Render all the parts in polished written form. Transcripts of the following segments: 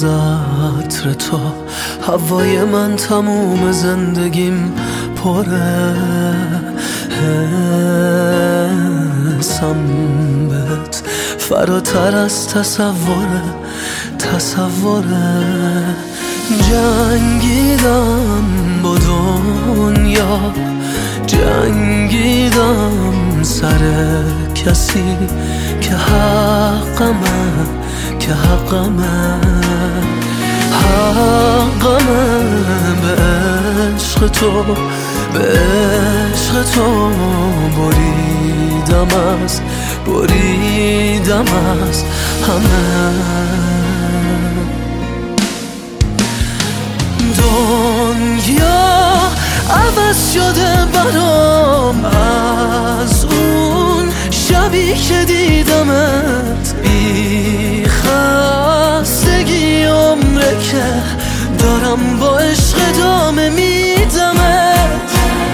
از عطر تو، هوای من تموم زندگیم پره. حسم بهت فراتر از تصوره. جنگیدم با دنیا، جنگیدم سر کسی که حقمه، حقمه به عشق تو، به عشق تو بریدم از همه. دنیا عوض شده برام از اون شبی که دیدمت. بی خستگی عمره که دارم با عشق ادامه میدمت.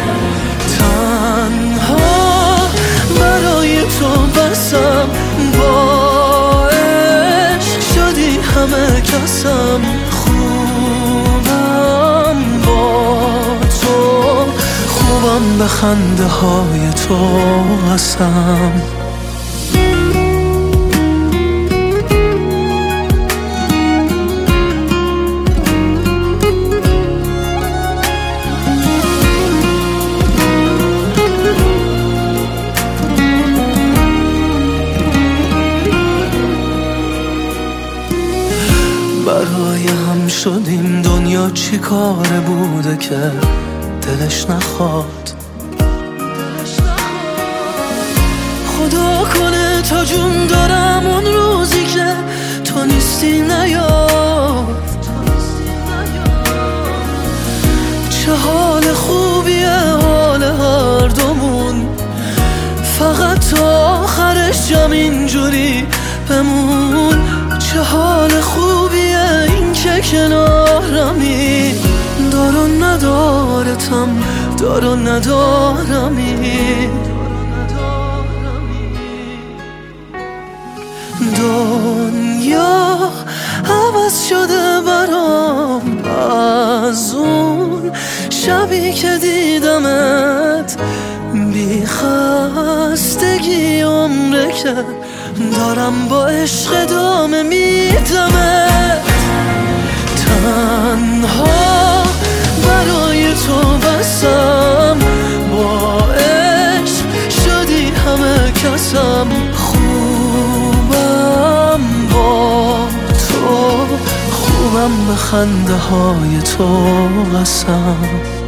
تنها برای تو بسم، با عشق شدی همه کسم. خوبم با تو، خوبم به خنده های تو هستم. برای هم شدیم، دنیا چی کاره بوده که دلش نخواد. خدا کنه تا جون دارم اون روزی که تو نیستی نیاد. چه حال خوبیه حال هر دومون، فقط تا آخرش جمع اینجوری بمون. چه حال خوبیه این که کنارمی، دار و ندارتم، دار و ندارمی. دنیا عوض شده برام از اون شبی که دیدمت. بی خستگی عمره که دارم با عشق ادامه میدمت. تنها برای تو بسم، با عشق شدی همه کسم. خوبم با تو، خوبم به خنده های تو هستم.